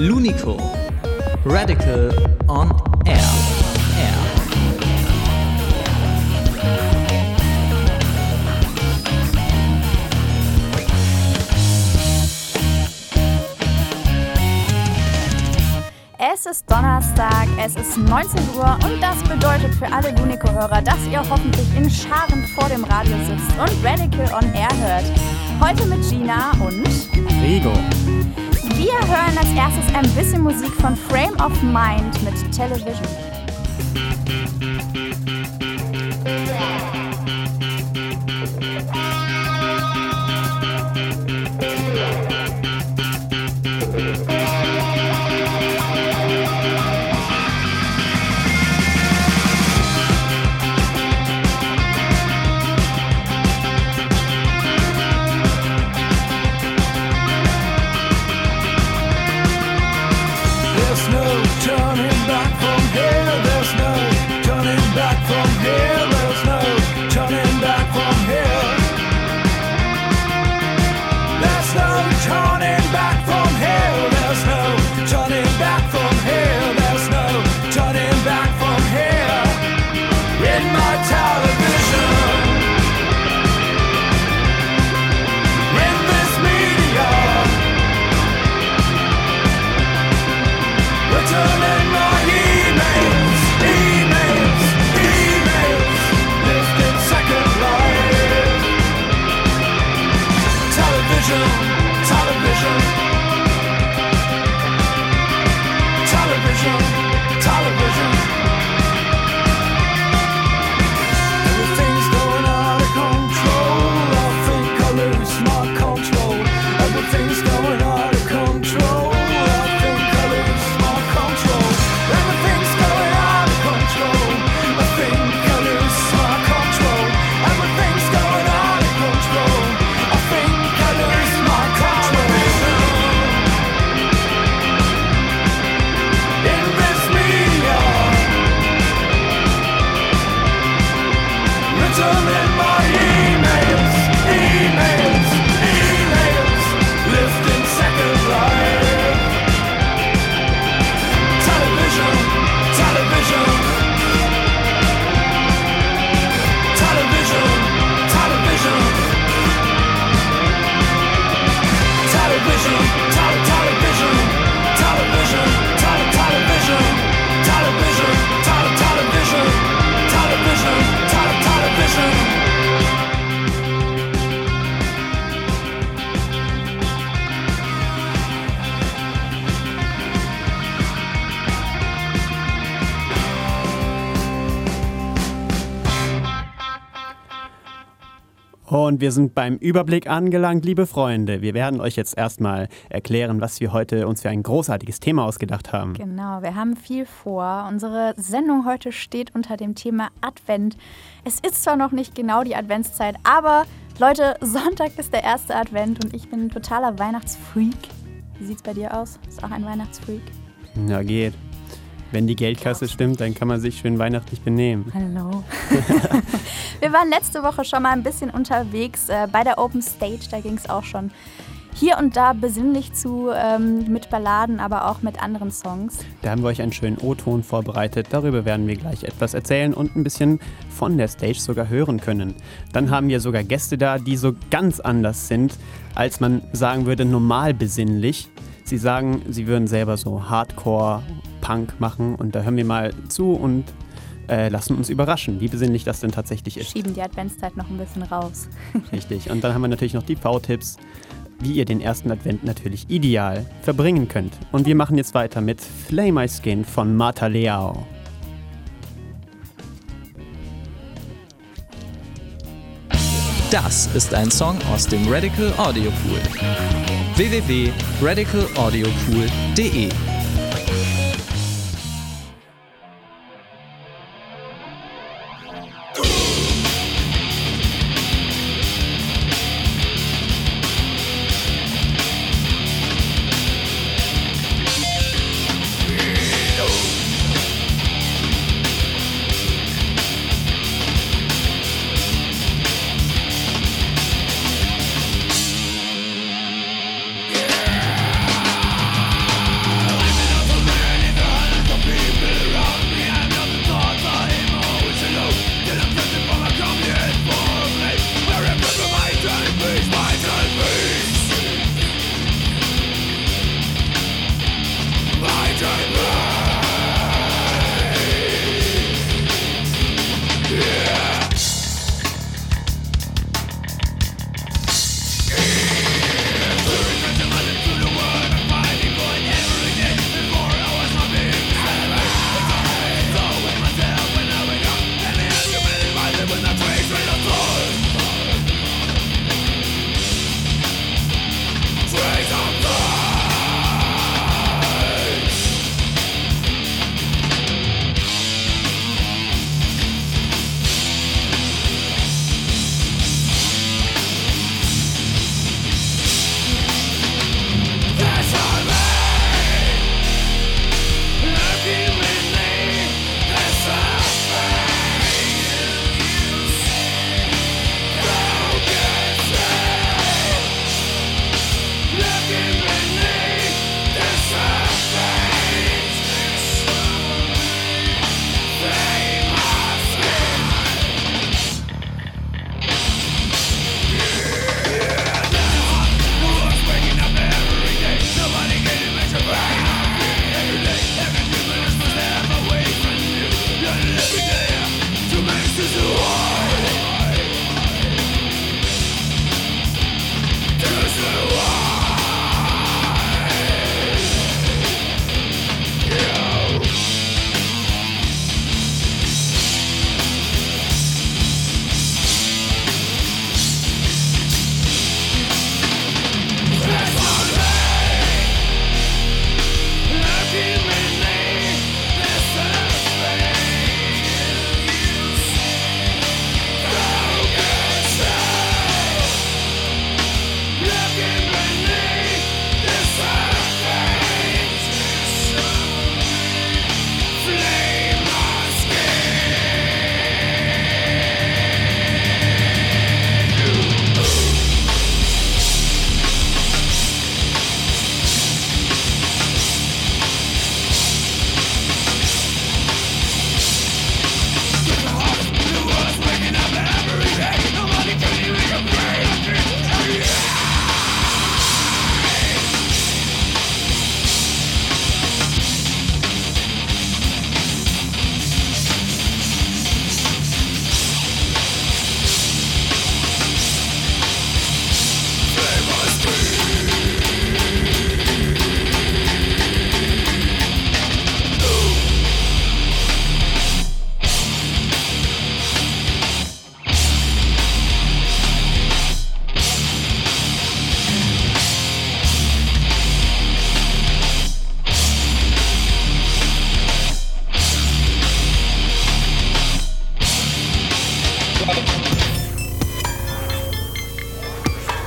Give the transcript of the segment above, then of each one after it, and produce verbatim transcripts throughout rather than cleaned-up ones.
Lunico, Radical on Air. Air. Es ist Donnerstag, es ist neunzehn Uhr und das bedeutet für alle Lunico-Hörer, dass ihr hoffentlich in Scharen vor dem Radio sitzt und Radical on Air hört. Heute mit Gina und Rigo. Wir hören als erstes ein bisschen Musik von Frame of Mind mit Television. Und wir sind beim Überblick angelangt, liebe Freunde. Wir werden euch jetzt erstmal erklären, was wir heute uns für ein großartiges Thema ausgedacht haben. Genau, wir haben viel vor. Unsere Sendung heute steht unter dem Thema Advent. Es ist zwar noch nicht genau die Adventszeit, aber Leute, Sonntag ist der erste Advent und ich bin ein totaler Weihnachtsfreak. Wie sieht's bei dir aus? Bist du auch ein Weihnachtsfreak? Na, geht. Wenn die Geldkasse stimmt, dann kann man sich schön weihnachtlich benehmen. Hallo. Wir waren letzte Woche schon mal ein bisschen unterwegs äh, bei der Open Stage. Da ging es auch schon hier und da besinnlich zu, ähm, mit Balladen, aber auch mit anderen Songs. Da haben wir euch einen schönen O-Ton vorbereitet. Darüber werden wir gleich etwas erzählen und ein bisschen von der Stage sogar hören können. Dann haben wir sogar Gäste da, die so ganz anders sind, als man sagen würde, normal besinnlich. Sie sagen, sie würden selber so Hardcore-Punk machen und da hören wir mal zu und äh, lassen uns überraschen, wie besinnlich das denn tatsächlich ist. Schieben die Adventszeit noch ein bisschen raus. Richtig. Und dann haben wir natürlich noch die V-Tipps, wie ihr den ersten Advent natürlich ideal verbringen könnt. Und wir machen jetzt weiter mit Flame My Skin von Martha Leao. Das ist ein Song aus dem Radical Audio Pool. w w w punkt radical audio pool punkt d e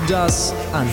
Das Ando.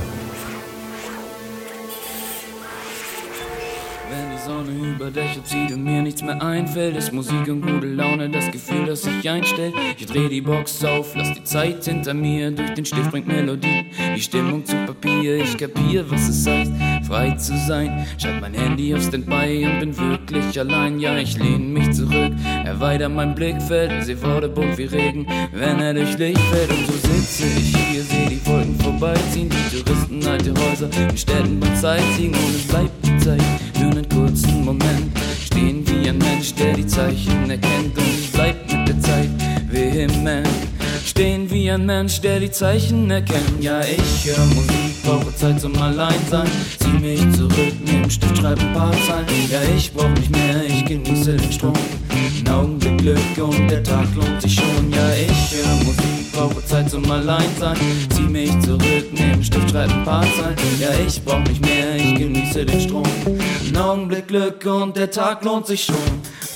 Wenn die Sonne über Dächer zieht und mir nichts mehr einfällt, ist Musik und gute Laune das Gefühl, das sich einstellt. Ich dreh die Box auf, lass die Zeit hinter mir, durch den Stift bringt Melodie, die Stimmung zu Papier. Ich kapier, was es heißt, frei zu sein. Schalt mein Handy auf Standby und bin wirklich allein. Ja, ich lehn mich zurück, erweiter mein Blickfeld, seh vor der bunt wie Regen, wenn er durch Licht fällt. Und so sitze ich hier, seh die Wolken vorbeiziehen, die Touristen, alte Häuser in Städten beim Sightseeing. Und es bleibt die Zeit für einen kurzen Moment, stehen wie ein Mensch, der die Zeichen erkennt. Und ich bleib mit der Zeit vehement, stehen wie ein Mensch, der die Zeichen erkennt. Ja, ich hör Musik, brauche Zeit zum Alleinsein, zieh mich zurück, nehm Stift, schreib ein paar Zeilen. Ja, ich brauch nicht mehr, ich genieße den Strom, ein Augenblick Glück und der Tag lohnt sich schon. Ja, ich hör Musik, brauche Zeit zum Alleinsein, zieh mich zurück, nehm Stift, schreib ein paar Zeilen. Ja, ich brauch nicht mehr, ich genieße den Strom, ein Augenblick Glück und der Tag lohnt sich schon.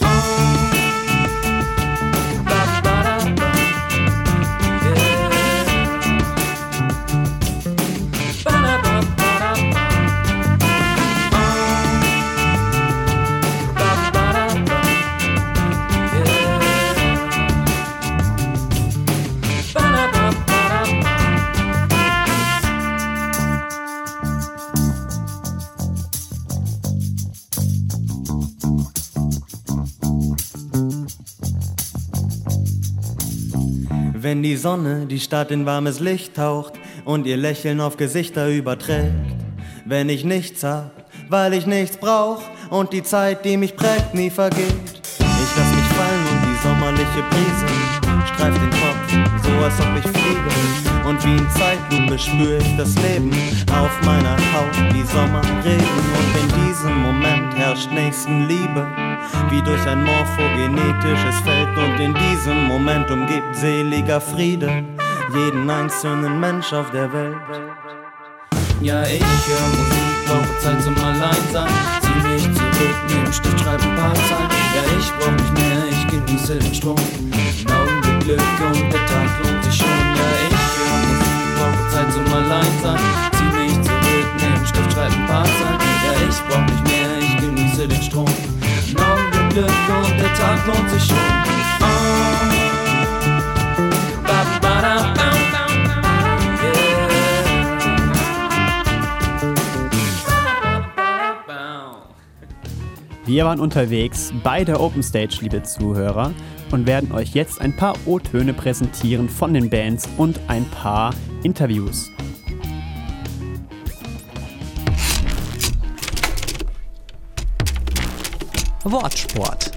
Wenn die Sonne die Stadt in warmes Licht taucht und ihr Lächeln auf Gesichter überträgt. Wenn ich nichts hab, weil ich nichts brauch und die Zeit, die mich prägt, nie vergeht. Ich lass mich fallen und die sommerliche Brise streift den Kopf, so als ob ich fliege. Und wie in Zeitlupe spür ich das Leben auf meiner Haut wie Sommerregen. Und in diesem Moment herrscht Nächstenliebe wie durch ein morphogenetisches Feld. Und in diesem Moment umgibt seliger Friede jeden einzelnen Mensch auf der Welt. Ja, ich hör Musik, brauche Zeit zum Alleinsein, zieh mich zurück, nehm Stift, schreib ein paar Zeilen. Ja, ich brauch nicht mehr, ich genieße den Strom, ein Augenblick Glück und der Tag lohnt sich schon. Ja, ich hör Musik, brauche Zeit zum Alleinsein, zieh mich zurück, nehm Stift, schreib ein paar Zeilen. Ja, ich brauch nicht mehr, ich genieße den Strom, ein Augenblick Glück und der Tag lohnt sich schon. Oh. Ba, ba, da, ba. Wir waren unterwegs bei der Open Stage, liebe Zuhörer, und werden euch jetzt ein paar O-Töne präsentieren von den Bands und ein paar Interviews. Wortsport.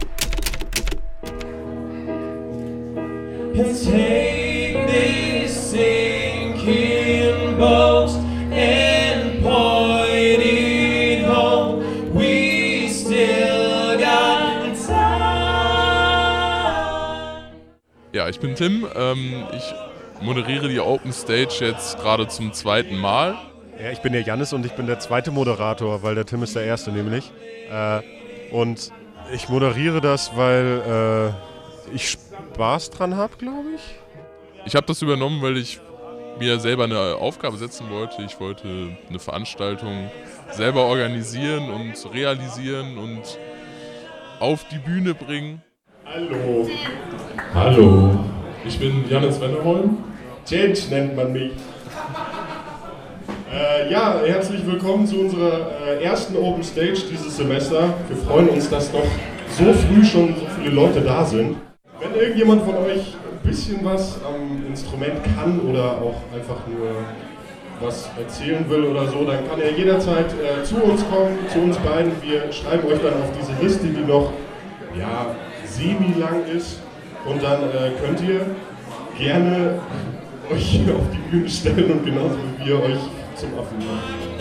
Take this sinking boat and point it home. We still got time. Ja, ich bin Tim. Ähm, ich moderiere die Open Stage jetzt gerade zum zweiten Mal. Ja, ich bin der Jannis und ich bin der zweite Moderator, weil der Tim ist der erste nämlich. Äh, und ich moderiere das, weil äh, ich Spaß dran habe, glaube ich. Ich habe das übernommen, weil ich mir selber eine Aufgabe setzen wollte. Ich wollte eine Veranstaltung selber organisieren und realisieren und auf die Bühne bringen. Hallo. Hallo. Ich bin Jannis Wennerholm. Change nennt man mich. Äh, ja, herzlich willkommen zu unserer äh, ersten Open Stage dieses Semester. Wir freuen uns, dass noch so früh schon so viele Leute da sind. Wenn irgendjemand von euch ein bisschen was am Instrument kann oder auch einfach nur was erzählen will oder so, dann kann er jederzeit äh, zu uns kommen, zu uns beiden. Wir schreiben euch dann auf diese Liste, die noch ja, semi-lang ist. Und dann äh, könnt ihr gerne euch hier auf die Bühne stellen und genauso wie wir euch zum Affen machen.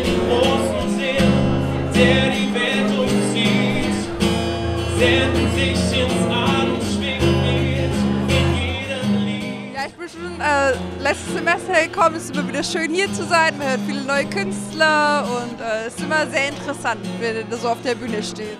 Der die Welt umzieht, senden sich ins All und schwingen mit in jedem Lied. Ja, ich bin schon äh, letztes Semester gekommen, es ist immer wieder schön hier zu sein, man hört viele neue Künstler und äh, es ist immer sehr interessant, wenn man so auf der Bühne steht.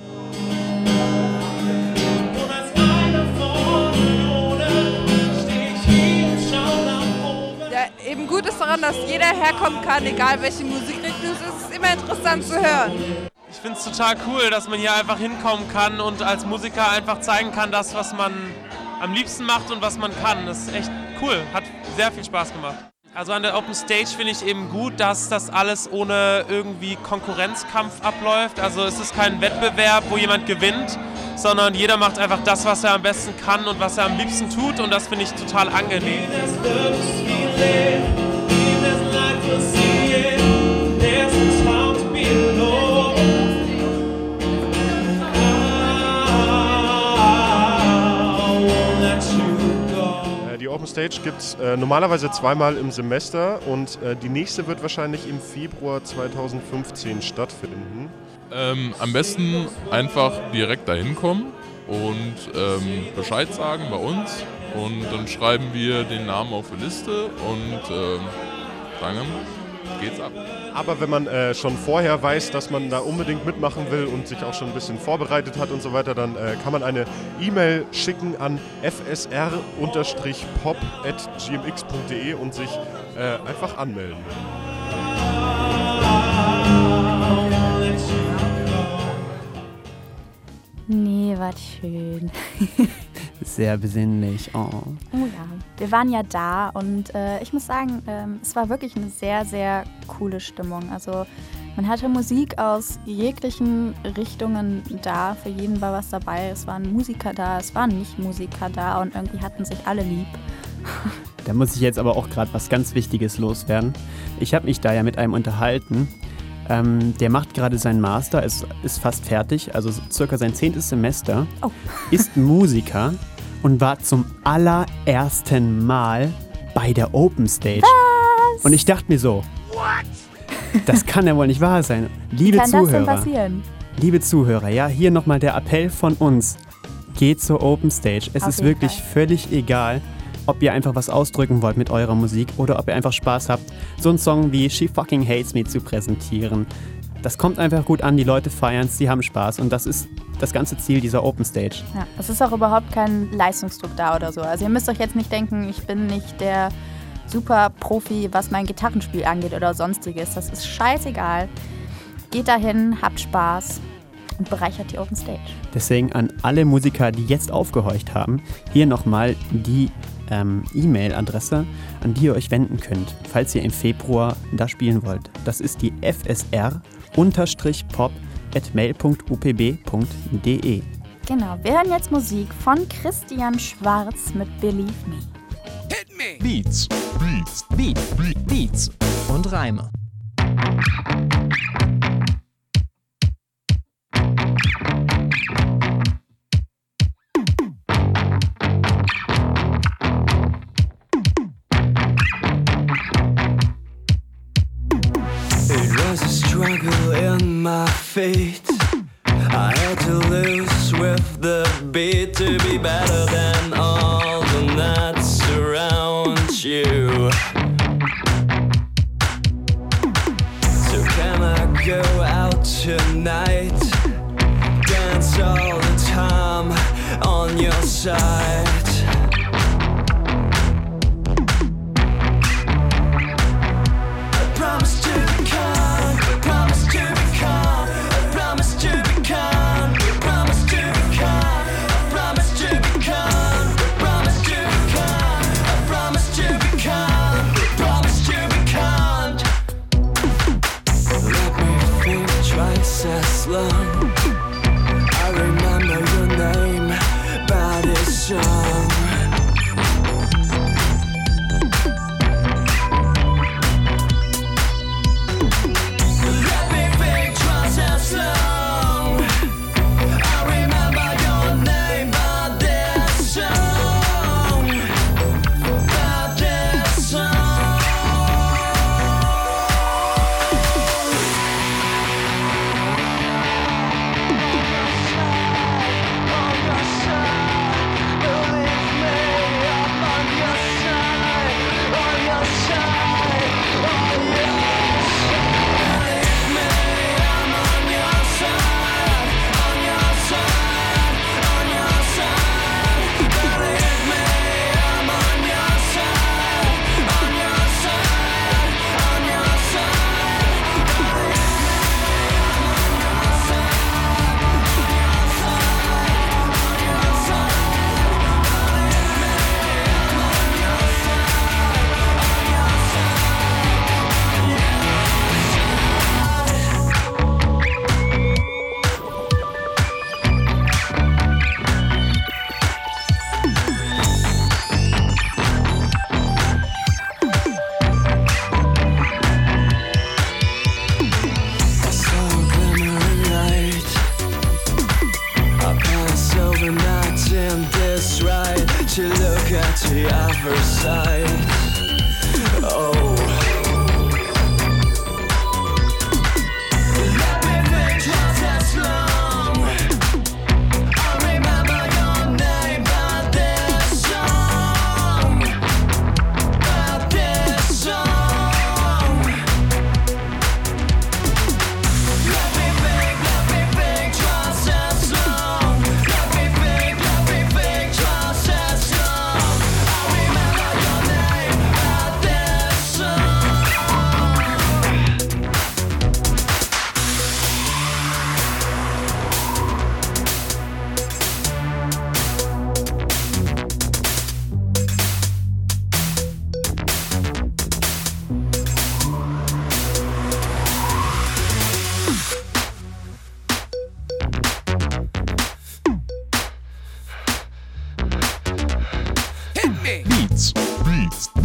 Und als einer von Millionen steh ich hier und schau nach oben. Ja, gut ist daran, dass jeder herkommen kann, egal welche Musikrichtung es ist. Es ist immer interessant zu hören. Ich finde es total cool, dass man hier einfach hinkommen kann und als Musiker einfach zeigen kann, das, was man am liebsten macht und was man kann. Das ist echt cool, hat sehr viel Spaß gemacht. Also an der Open Stage finde ich eben gut, dass das alles ohne irgendwie Konkurrenzkampf abläuft. Also es ist kein Wettbewerb, wo jemand gewinnt, sondern jeder macht einfach das, was er am besten kann und was er am liebsten tut, und das finde ich total angenehm. Die Open Stage gibt es äh, normalerweise zweimal im Semester und äh, die nächste wird wahrscheinlich im Februar zweitausendfünfzehn stattfinden. Ähm, am besten einfach direkt dahin kommen und ähm, Bescheid sagen bei uns, und dann schreiben wir den Namen auf die Liste und ähm, dann geht's ab. Aber wenn man äh, schon vorher weiß, dass man da unbedingt mitmachen will und sich auch schon ein bisschen vorbereitet hat und so weiter, dann äh, kann man eine E-Mail schicken an f s r pop at g m x punkt d e und sich äh, einfach anmelden. Nee, was schön. Sehr besinnlich. Oh. Oh ja, wir waren ja da und äh, ich muss sagen, ähm, es war wirklich eine sehr, sehr coole Stimmung. Also man hatte Musik aus jeglichen Richtungen da, für jeden war was dabei. Es waren Musiker da, es waren Nicht-Musiker da und irgendwie hatten sich alle lieb. Da muss ich jetzt aber auch gerade was ganz Wichtiges loswerden. Ich habe mich da ja mit einem unterhalten. Ähm, der macht gerade seinen Master, ist, ist fast fertig, also circa sein zehntes Semester, oh. ist Musiker und war zum allerersten Mal bei der Open Stage. Was? Und ich dachte mir so, What? Das kann ja wohl nicht wahr sein. Liebe Wie kann Zuhörer, das denn passieren? Liebe Zuhörer, ja, hier nochmal der Appell von uns. Geht zur Open Stage. Es Auf ist jeden wirklich Fall. völlig egal, ob ihr einfach was ausdrücken wollt mit eurer Musik oder ob ihr einfach Spaß habt, so einen Song wie She Fucking Hates Me zu präsentieren. Das kommt einfach gut an, die Leute feiern es, sie haben Spaß, und das ist das ganze Ziel dieser Open Stage. Ja, es ist auch überhaupt kein Leistungsdruck da oder so. Also ihr müsst euch jetzt nicht denken, ich bin nicht der super Profi, was mein Gitarrenspiel angeht oder sonstiges. Das ist scheißegal. Geht dahin, habt Spaß und bereichert die Open Stage. Deswegen an alle Musiker, die jetzt aufgehorcht haben, hier nochmal die ähm, E-Mail-Adresse, an die ihr euch wenden könnt, falls ihr im Februar da spielen wollt. Das ist die f s r pop at mail punkt u p b punkt d e. Genau, wir hören jetzt Musik von Christian Schwarz mit Believe Me. Hit me! Beats. Beats. Beat. Beat. Beats. Und Reime. It was a struggle in my feet. I had to lose with the beat to be better than all the nuts around you. So can I go out tonight? Dance all the time on your side. I remember your name, but it's song.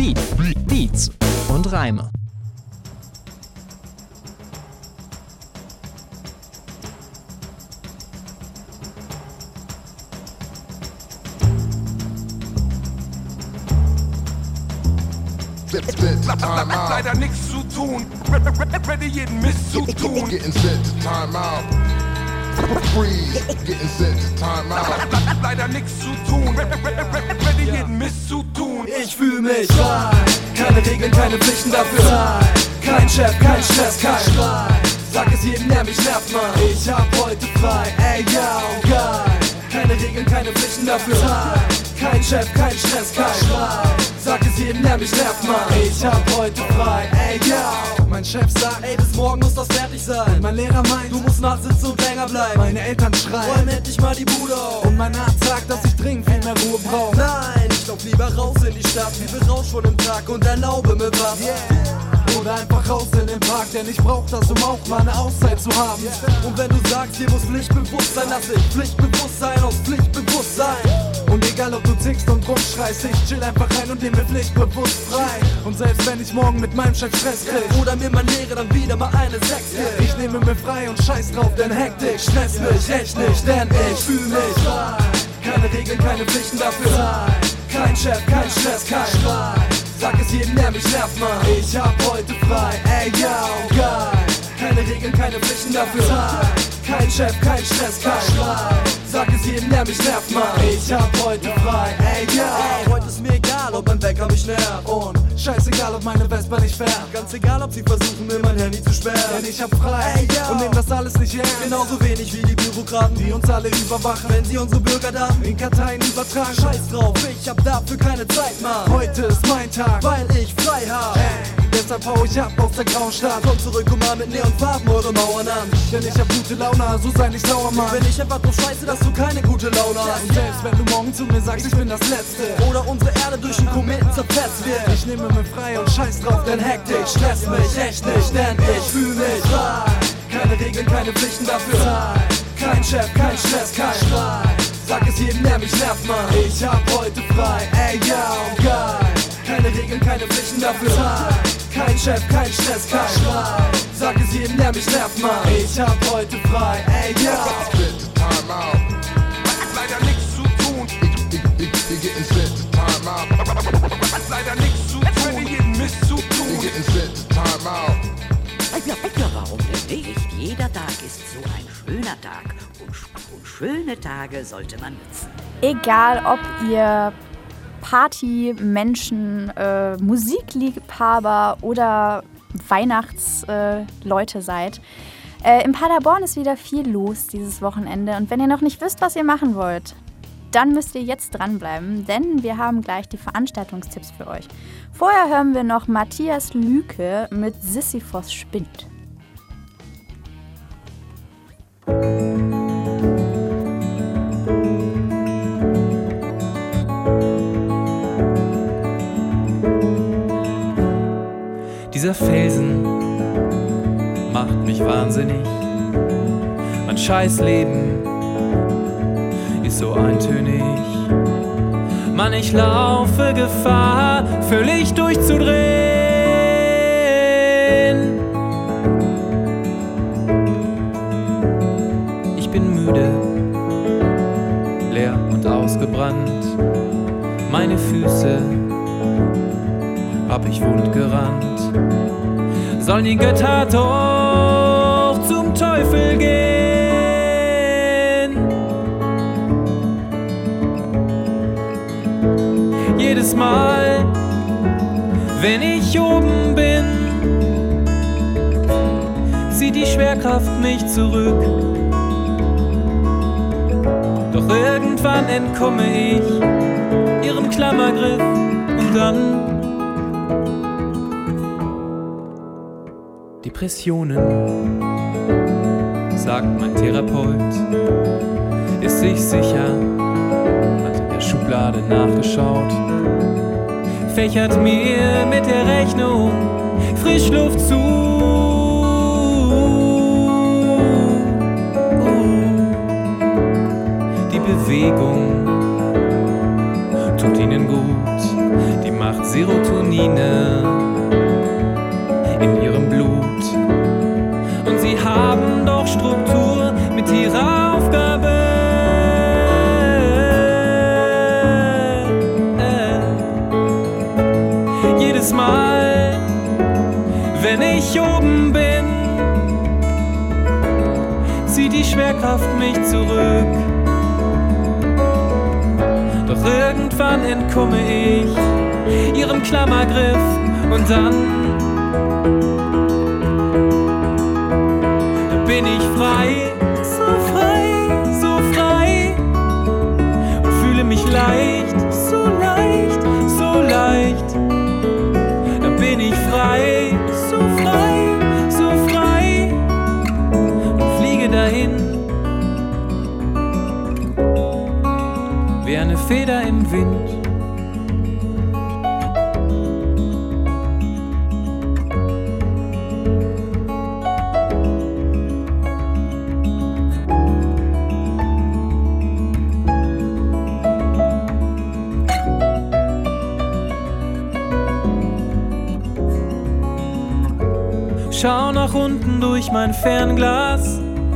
Beat, Beats und Reime. Leider nichts zu tun, ready jeden Mist zu tun. Getting set to time out. Freeze, getting set to time out. Leider nichts zu tun, ready jeden Mist zu tun. Ich fühl mich frei, keine Regeln, keine Pflichten dafür. Kein Chef, kein Stress, kein Streit. Sag es jedem, der mich nervt, Mann. Ich hab heute frei, ey, yo, geil. Keine Regeln, keine Pflichten dafür. Kein Chef, kein Stress, kein Streit. Sag es jedem, der mich nervt, Mann. Ich hab heute frei, ey, yo. Mein Chef sagt, ey, bis morgen muss das fertig sein. Mein Lehrer meint, du musst nachsitzen und länger bleiben. Meine Eltern schreien, räum endlich mal die Bude auf. Und mein Arzt sagt, dass ich dringend viel mehr Ruhe brauch. Nein, ich lauf lieber raus in die Stadt, wie berausch von dem Tag und erlaube mir was. Yeah. Oder einfach raus in den Park, denn ich brauch das, um auch mal eine Auszeit zu haben. Und wenn du sagst, hier muss Pflichtbewusst sein, lass ich Pflichtbewusstsein aus Pflichtbewusstsein. Und egal ob du tickst und rumschreist, ich chill einfach rein und nehme mir pflichtbewusst frei. Und selbst wenn ich morgen mit meinem Chef Stress krieg oder mir mein Lehrer dann wieder mal eine Sechs gibt, ich nehme mir frei und scheiß drauf, denn Hektik stresst mich echt nicht, denn ich fühl mich frei. Keine Regeln, keine Pflichten dafür. Kein Chef, kein Stress, kein Streit. Sag es jedem, der mich nervt, Mann. Ich hab heute frei, ey, yo, geil. Keine Regeln, keine Pflichten dafür. Kein Chef, kein Stress, kein Streit. Sag es jedem, der mich nervt, Mann. Ich hab heute frei, ey, yo. Ey, heute ist mir egal, ob mein Wecker mich nervt. Und scheißegal, ob meine Vespa nicht fährt. Ganz egal, ob sie versuchen, mir mein Handy zu sperren. Denn ich hab frei, ey, yo. Und nehm das alles nicht ernst. Genauso wenig wie die Bürokraten, die uns alle überwachen. Wenn sie unsere Bürgerdaten in Karteien übertragen. Scheiß drauf, ich hab dafür keine Zeit, Mann. Heute ist mein Tag, weil ich frei hab. Ey, deshalb hau ich ab aus der grauen Stadt. Komm zurück und mal mit Neonfarben eure Mauern an. Denn ich hab gute Laune, also sei nicht sauer, Mann. Wenn ich einfach drauf scheiße, dass du keine gute Laune hast. Und selbst wenn du morgen zu mir sagst, ich bin das Letzte. Oder unsere Erde durch einen Kometen zerfetzt wird. Ich nehme mir frei und scheiß drauf, denn Hektik stresst mich echt nicht. Denn ich fühl mich frei. Keine Regeln, keine Pflichten dafür. Kein Chef, kein Stress, kein Streit. Sag es jedem, der mich nervt, Mann. Ich hab heute frei, ey, yo, geil. Keine Regeln, keine Pflichten dafür. Kein Chef, kein Stress, kein Streit. Sag es jedem, der mich nervt, Mann. Ich hab heute frei, ey, yo. Time out. Leider nichts zu tun. You're getting set to time out. Leider nichts zu tun. Jeden Mist zu tun. You're getting set to time out. Ja, warum denn nicht? Jeder Tag ist so ein schöner Tag. Und, und schöne Tage sollte man nutzen. Egal, ob ihr Partymenschen, äh, Musikliebhaber oder Weihnachtsleute äh, seid. Äh, in Paderborn ist wieder viel los dieses Wochenende. Und wenn ihr noch nicht wisst, was ihr machen wollt, dann müsst ihr jetzt dranbleiben, denn wir haben gleich die Veranstaltungstipps für euch. Vorher hören wir noch Matthias Lüke mit Sisyphos spinnt. Dieser Felsen macht mich wahnsinnig. Mein Scheißleben ist so eintönig. Mann, ich laufe Gefahr, völlig durchzudrehen. Ich bin müde, leer und ausgebrannt. Meine Füße hab ich wund gerannt. Sollen die Götter doch zum Teufel gehen? Jedes Mal, wenn ich oben bin, zieht die Schwerkraft mich zurück. Doch irgendwann entkomme ich ihrem Klammergriff und dann Depressionen, sagt mein Therapeut, ist sich sicher, hat in der Schublade nachgeschaut, fächert mir mit der Rechnung Frischluft zu. Die Bewegung tut ihnen gut, die macht Serotonine in ihrem Blut. Und sie haben doch Struktur mit ihrer Aufgabe. Jedes Mal, wenn ich oben bin, zieht die Schwerkraft mich zurück. Doch irgendwann entkomme ich ihrem Klammergriff und dann bin ich frei, so frei, so frei und fühle mich leicht, so leicht, so leicht. Dann bin ich frei, so frei, so frei und fliege dahin wie eine Feder im Wind. Schau nach unten durch mein Fernglas.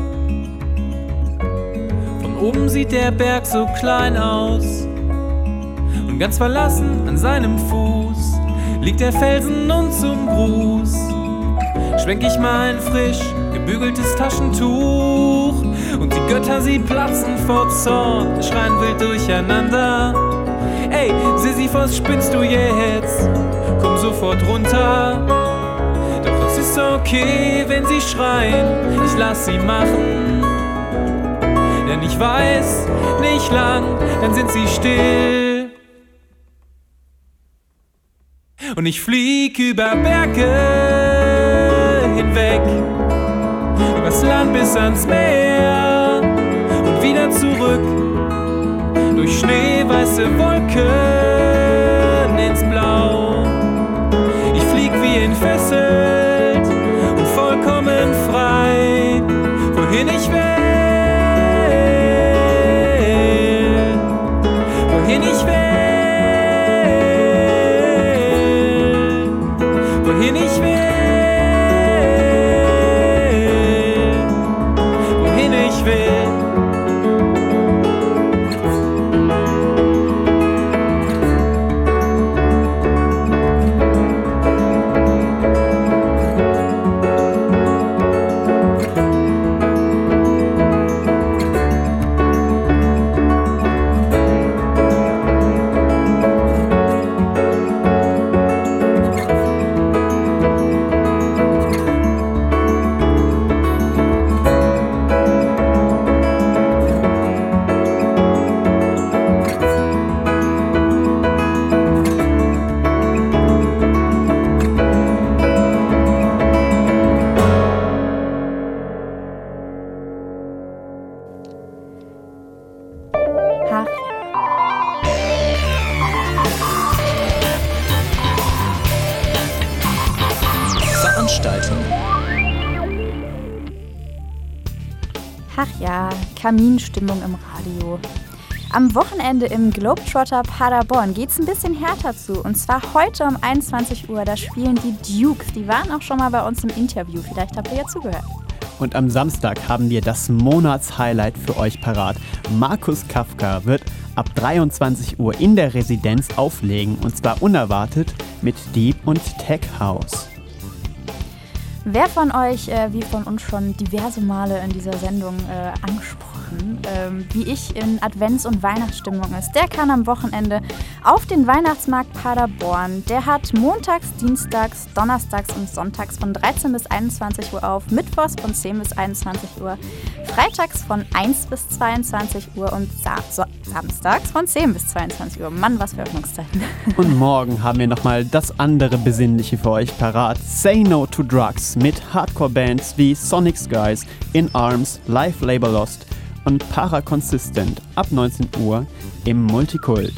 Von oben sieht der Berg so klein aus. Und ganz verlassen an seinem Fuß liegt der Felsen und zum Gruß schwenk ich mein frisch gebügeltes Taschentuch. Und die Götter, sie platzen vor Zorn, schreien wild durcheinander. Ey, Sisyphos, spinnst du jetzt? Komm sofort runter. Ist okay, wenn sie schreien, ich lass sie machen. Denn ich weiß, nicht lang, dann sind sie still. Und ich flieg über Berge hinweg, übers Land bis ans Meer und wieder zurück, durch schneeweiße Wolken ins Blau. Ich flieg wie entfesselt, vollkommen frei, wohin ich will, wohin ich will, wohin ich will, wohin ich will. Ach ja, Kaminstimmung im Radio. Am Wochenende im Globetrotter Paderborn geht's ein bisschen härter zu. Und zwar heute um einundzwanzig Uhr, da spielen die Dukes. Die waren auch schon mal bei uns im Interview. Vielleicht habt ihr ja zugehört. Und am Samstag haben wir das Monatshighlight für euch parat. Markus Kafka wird ab dreiundzwanzig Uhr in der Residenz auflegen. Und zwar unerwartet mit Deep und Tech House. Wer von euch, äh, wie von uns schon diverse Male in dieser Sendung äh, angesprochen, ähm, wie ich in Advents- und Weihnachtsstimmung ist, der kann am Wochenende auf den Weihnachtsmarkt Paderborn. Der hat montags, dienstags, donnerstags und sonntags von dreizehn bis einundzwanzig Uhr auf, mittwochs von zehn bis einundzwanzig Uhr, freitags von eins bis zweiundzwanzig Uhr und Sa- so- samstags von zehn bis zweiundzwanzig Uhr. Mann, was für Öffnungszeiten. Und morgen haben wir nochmal das andere Besinnliche für euch parat. Say No to Drugs mit Hardcore-Bands wie Sonic Skies, In Arms, Live Labor Lost und Paraconsistent ab neunzehn Uhr im Multikult.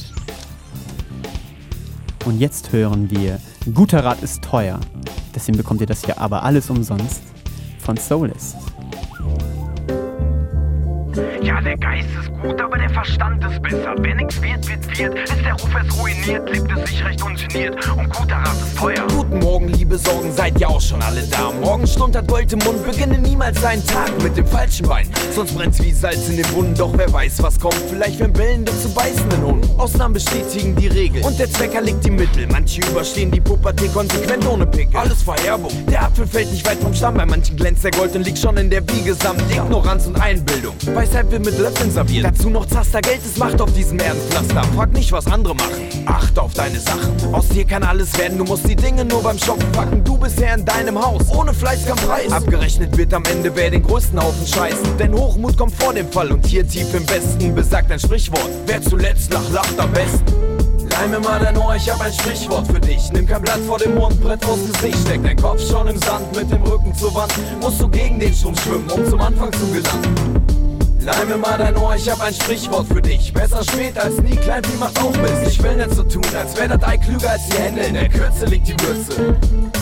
Und jetzt hören wir Guter Rat ist teuer. Deswegen bekommt ihr das hier aber alles umsonst von Soulist. Ja, der Geist ist gut, aber der Verstand ist besser. Wer nix wird, wird, wird, ist der Ruf erst ruiniert, lebt es sich recht ungeniert und guter Rat ist teuer. Guten Morgen, liebe Sorgen, seid ihr auch schon alle da. Morgenstund hat Gold im Mund, beginne niemals seinen Tag mit dem falschen Bein. Sonst brennt's wie Salz in den Wunden, doch wer weiß, was kommt. Vielleicht werden Bellende zu beißenden Hunden. Ausnahmen bestätigen die Regel und der Zweck erlegt die Mittel. Manche überstehen die Pubertät konsequent ohne Pickel. Alles Vererbung, der Apfel fällt nicht weit vom Stamm. Bei manchen glänzt der Gold und liegt schon in der Wiege samt Ignoranz und Einbildung. Weisheit wird mit Löffeln serviert, dazu noch Zaster, Geld ist Macht auf diesem Erdenpflaster. Frag nicht, was andere machen, achte auf deine Sachen. Aus dir kann alles werden, du musst die Dinge nur beim Shoppen packen. Du bist Herr in deinem Haus, ohne Fleiß kein Preis. Abgerechnet wird am Ende, wer den größten Haufen scheißt. Denn Hochmut kommt vor dem Fall und hier tief im Westen besagt ein Sprichwort: wer zuletzt lacht, lacht am besten. Leih mir mal dein Ohr, ich hab ein Sprichwort für dich. Nimm kein Blatt vor dem Mund, Brett vors Gesicht. Steck dein Kopf schon im Sand, mit dem Rücken zur Wand. Musst du gegen den Strom schwimmen, um zum Anfang zu gelangen. Leih mir mal dein Ohr, ich hab ein Sprichwort für dich. Besser spät als nie, Kleinvieh macht auch Mist. Ich will nicht so tun, als wär das Ei klüger als die Hände. In der Kürze liegt die Würze.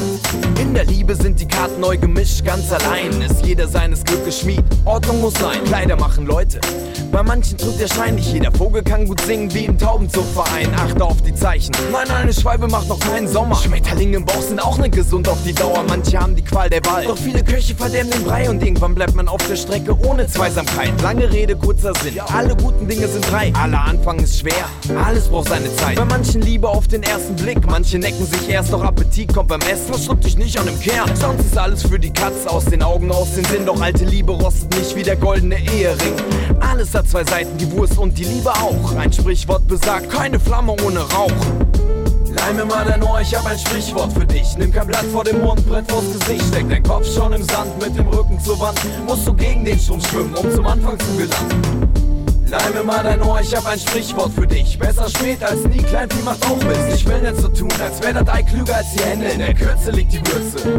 In der Liebe sind die Karten neu gemischt, ganz allein ist jeder seines Glückes Schmied. Ordnung muss sein, Kleider machen Leute. Bei manchen trügt der Schein, nicht jeder Vogel kann gut singen wie im Taubenzuchtverein. Achte auf die Zeichen, nein, eine Schwalbe macht noch keinen Sommer. Schmetterlinge im Bauch sind auch nicht gesund auf die Dauer. Manche haben die Qual der Wahl, doch viele Köche verderben den Brei. Und irgendwann bleibt man auf der Strecke ohne Zweisamkeit. Lange Rede, kurzer Sinn, alle guten Dinge sind drei. Aller Anfang ist schwer, alles braucht seine Zeit. Bei manchen Liebe auf den ersten Blick, manche necken sich erst, doch Appetit kommt beim Essen. Verschluck dich nicht an dem Kern, sonst ist alles für die Katz. Aus den Augen, aus den Sinn, doch alte Liebe rostet nicht wie der goldene Ehering. Alles hat zwei Seiten, die Wurst und die Liebe auch. Ein Sprichwort besagt, keine Flamme ohne Rauch. Leih mir mal dein Ohr, ich hab ein Sprichwort für dich. Nimm kein Blatt vor dem Mund, Brett vors Gesicht. Steck dein Kopf schon im Sand, mit dem Rücken zur Wand. Musst du gegen den Strom schwimmen, um zum Anfang zu gelangen. Leih mir mal dein Ohr, ich hab ein Sprichwort für dich. Besser spät als nie, Kleinvieh macht auch Mist. Ich will nicht so tun, als wär das Ei klüger als die Hände. In der Kürze liegt die Würze.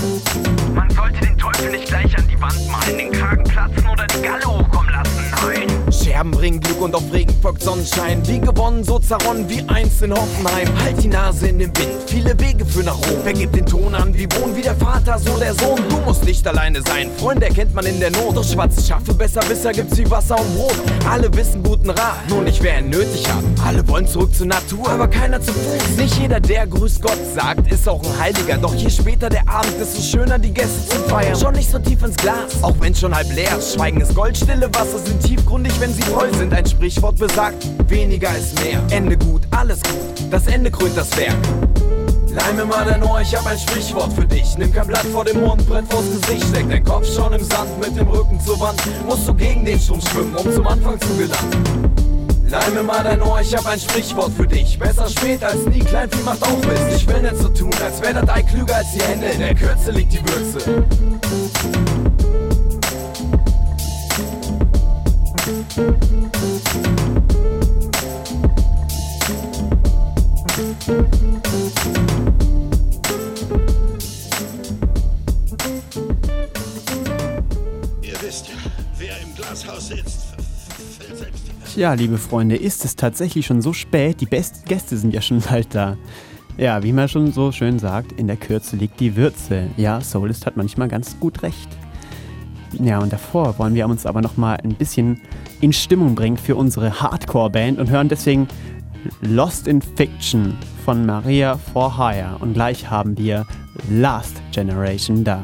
Man sollte den Teufel nicht gleich an die Wand malen, den Kragen platzen oder die Galle hochkommen lassen, nein. Scherben bringen Glück und auf Regen folgt Sonnenschein. Wie gewonnen, so zerronnen wie einst in Hoffenheim. Halt die Nase in den Wind, viele Wege führen nach Rom. Wer gibt den Ton an, wie wohnen, wie der Vater, so der Sohn. Du musst nicht alleine sein, Freunde erkennt man in der Not. Doch schwarze Schafe, besser Wisser gibt's wie Wasser und Brot. Alle wissen guten Rat, nur nicht wer ihn nötig hat. Alle wollen zurück zur Natur, aber keiner zu Fuß. Nicht jeder, der grüßt Gott sagt, ist auch ein Heiliger. Doch je später der Abend, desto schöner die Gäste zu feiern. Schon nicht so tief ins Glas, auch wenn schon halb leer ist. Schweigen ist Gold, stille Wasser sind tiefgründig, wenn sie voll sind. Ein Sprichwort besagt, weniger ist mehr. Ende gut, alles gut, das Ende krönt das Werk. Leih mir mal dein Ohr, ich hab ein Sprichwort für dich. Nimm kein Blatt vor dem Mund, Brett vors Gesicht. Steck dein Kopf schon im Sand, mit dem Rücken zur Wand. Musst du gegen den Strom schwimmen, um zum Anfang zu gelangen. Leih mir mal dein Ohr, ich hab ein Sprichwort für dich. Besser spät als nie, Kleinvieh macht auch Mist. Ich will nicht so tun, als wär das Ei klüger als die Hände. In der Kürze liegt die Würze. Ihr wisst ja, wer im Glashaus sitzt, fällt selbst die Welt. Ja, liebe Freunde, ist es tatsächlich schon so spät? Die besten Gäste sind ja schon bald da. Ja, wie man schon so schön sagt, in der Kürze liegt die Würze. Ja, Soulist hat manchmal ganz gut recht. Ja, und davor wollen wir uns aber nochmal ein bisschen in Stimmung bringen für unsere Hardcore-Band und hören deswegen Lost in Fiction von Maria for Hire. Und gleich haben wir Last Generation da.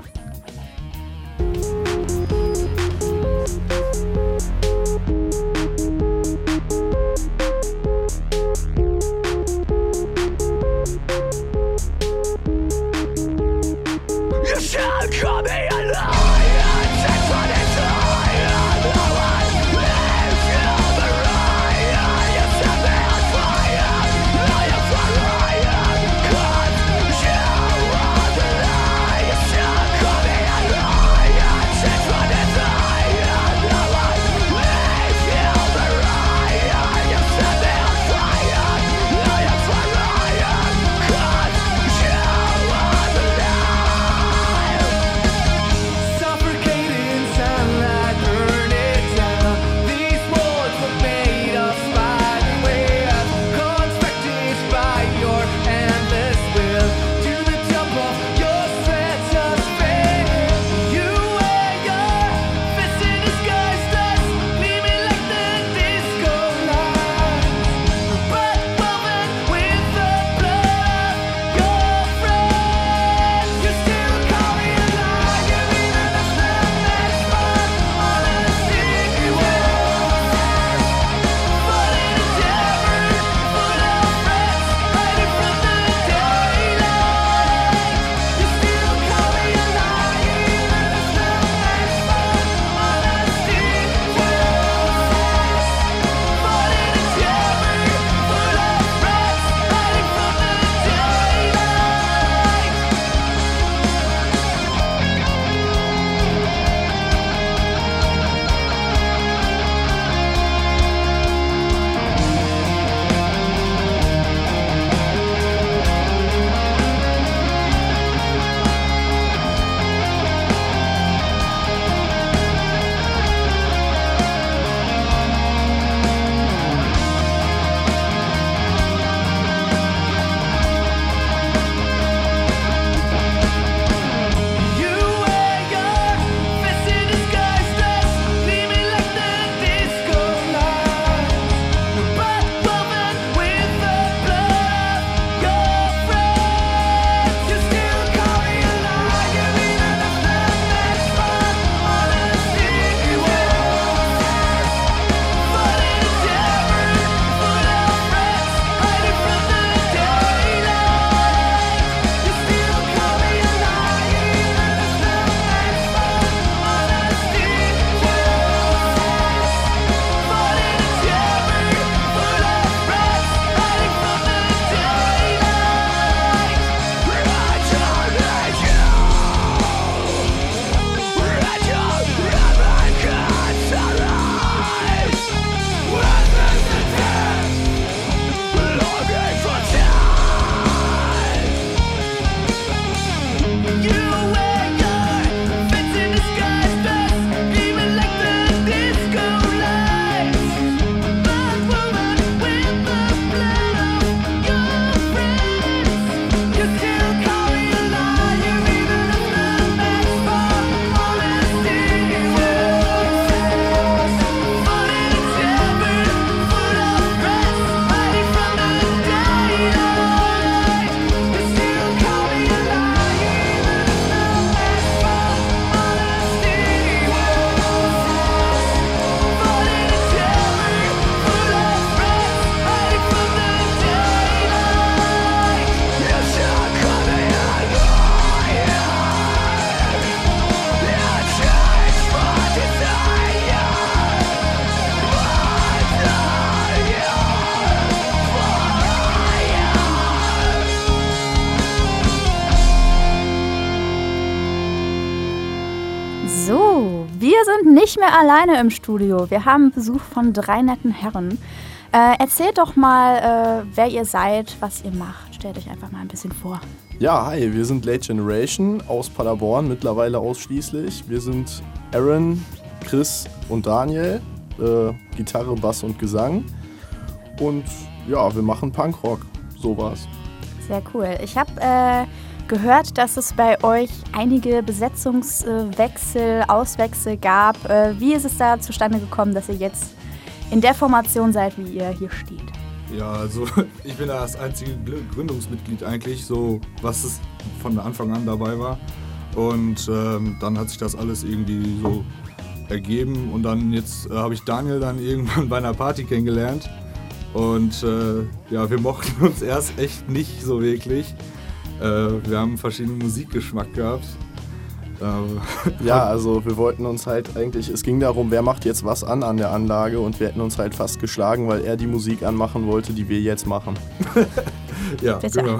So, wir sind nicht mehr alleine im Studio. Wir haben Besuch von drei netten Herren. Äh, erzählt doch mal, äh, wer ihr seid, was ihr macht. Stellt euch einfach mal ein bisschen vor. Ja, hi, wir sind Late Generation aus Paderborn, mittlerweile ausschließlich. Wir sind Aaron, Chris und Daniel, äh, Gitarre, Bass und Gesang. Und ja, wir machen Punkrock, sowas. Sehr cool. Ich habe äh, gehört, dass es bei euch einige Besetzungswechsel, Auswechsel gab. Äh, wie ist es da zustande gekommen, dass ihr jetzt in der Formation seid, wie ihr hier steht? Ja, also ich bin da das einzige Gründungsmitglied eigentlich, so was es von Anfang an dabei war. Und ähm, dann hat sich das alles irgendwie so ergeben. Und dann jetzt äh, habe ich Daniel dann irgendwann bei einer Party kennengelernt. Und äh, ja, wir mochten uns erst echt nicht so wirklich. Äh, wir haben verschiedenen Musikgeschmack gehabt. Äh, ja, also wir wollten uns halt eigentlich, es ging darum, wer macht jetzt was an an der Anlage und wir hätten uns halt fast geschlagen, weil er die Musik anmachen wollte, die wir jetzt machen. Ja, Bitte. genau.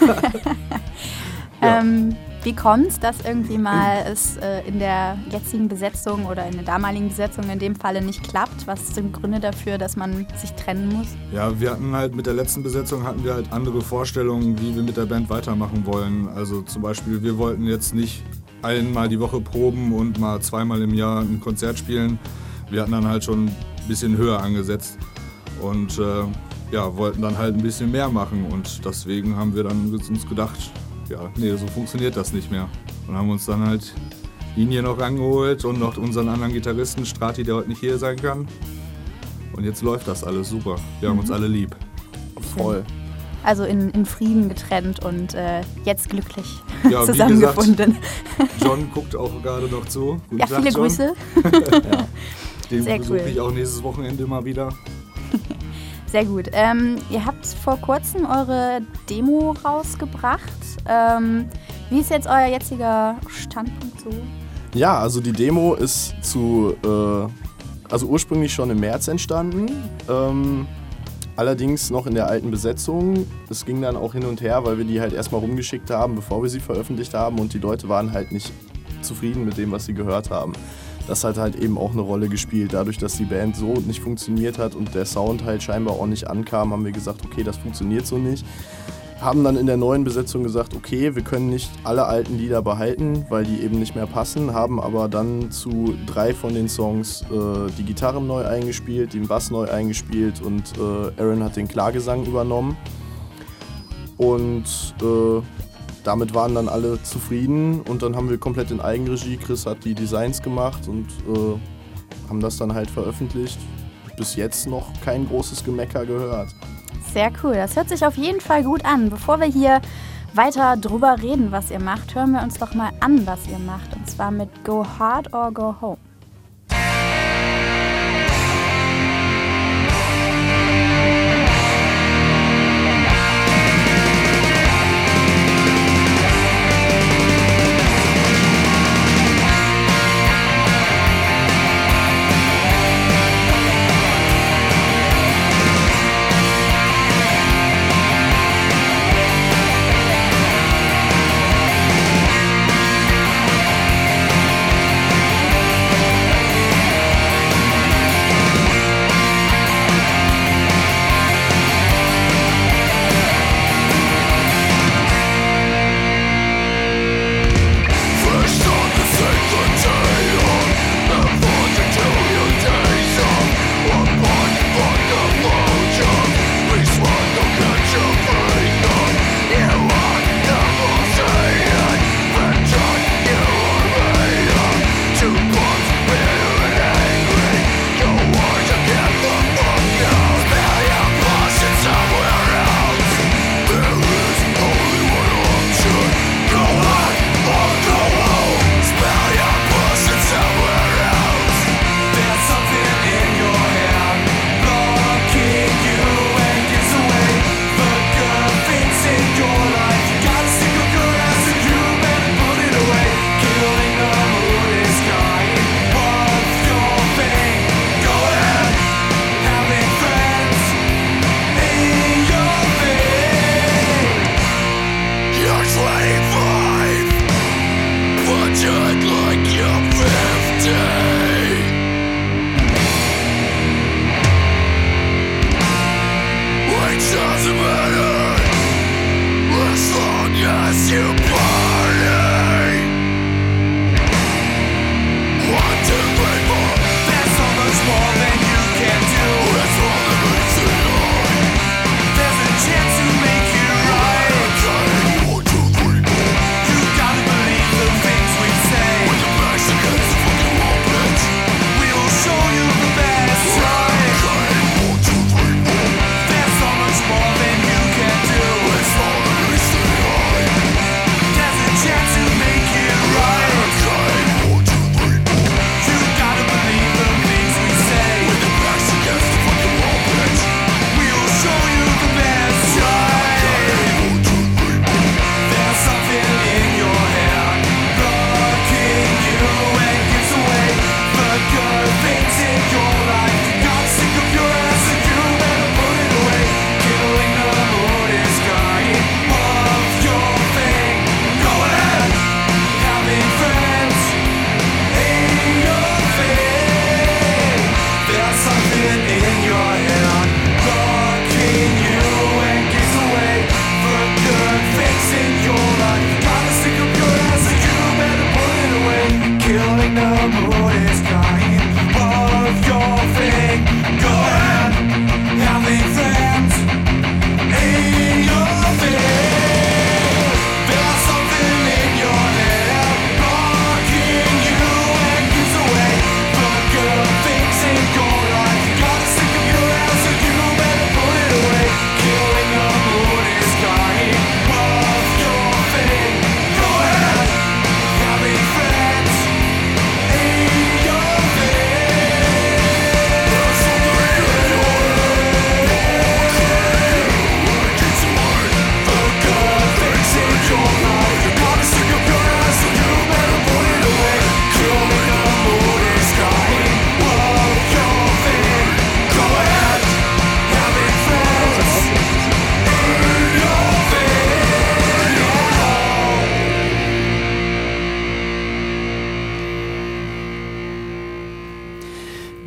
Ja. Ähm, wie kommt es, dass irgendwie mal es äh, in der jetzigen Besetzung oder in der damaligen Besetzung in dem Falle nicht klappt? Was sind Gründe dafür, dass man sich trennen muss? Ja, wir hatten halt mit der letzten Besetzung hatten wir halt andere Vorstellungen, wie wir mit der Band weitermachen wollen. Also zum Beispiel, wir wollten jetzt nicht einmal die Woche proben und mal zweimal im Jahr ein Konzert spielen. Wir hatten dann halt schon ein bisschen höher angesetzt und äh, ja, wollten dann halt ein bisschen mehr machen. Und deswegen haben wir dann uns gedacht, ja, nee, so funktioniert das nicht mehr. Und haben uns dann halt ihn hier noch rangeholt und noch unseren anderen Gitarristen, Strati, der heute nicht hier sein kann. Und jetzt läuft das alles super. Wir haben Mhm. uns alle lieb. Voll. Also in, in Frieden getrennt und äh, jetzt glücklich Ja, zusammengefunden. Wie gesagt, John guckt auch gerade noch zu. Guten Ja, Tag, viele John. Grüße. Ja. Den Sehr besuche cool. ich auch nächstes Wochenende mal wieder. Sehr gut. Ähm, ihr habt vor kurzem eure Demo rausgebracht. Ähm, wie ist jetzt euer jetziger Standpunkt so? Ja, also die Demo ist zu, äh, also ursprünglich schon im März entstanden, ähm, allerdings noch in der alten Besetzung. Es ging dann auch hin und her, weil wir die halt erstmal rumgeschickt haben, bevor wir sie veröffentlicht haben und die Leute waren halt nicht zufrieden mit dem, was sie gehört haben. Das hat halt eben auch eine Rolle gespielt. Dadurch, dass die Band so nicht funktioniert hat und der Sound halt scheinbar auch nicht ankam, haben wir gesagt, okay, das funktioniert so nicht. Haben dann in der neuen Besetzung gesagt, okay, wir können nicht alle alten Lieder behalten, weil die eben nicht mehr passen, haben aber dann zu drei von den Songs äh, die Gitarren neu eingespielt, den Bass neu eingespielt und äh, Aaron hat den Klargesang übernommen. Und äh, damit waren dann alle zufrieden und dann haben wir komplett in Eigenregie, Chris hat die Designs gemacht und äh, haben das dann halt veröffentlicht. Bis jetzt noch kein großes Gemecker gehört. Sehr cool, das hört sich auf jeden Fall gut an. Bevor wir hier weiter drüber reden, was ihr macht, hören wir uns doch mal an, was ihr macht. Und zwar mit Go Hard or Go Home. Go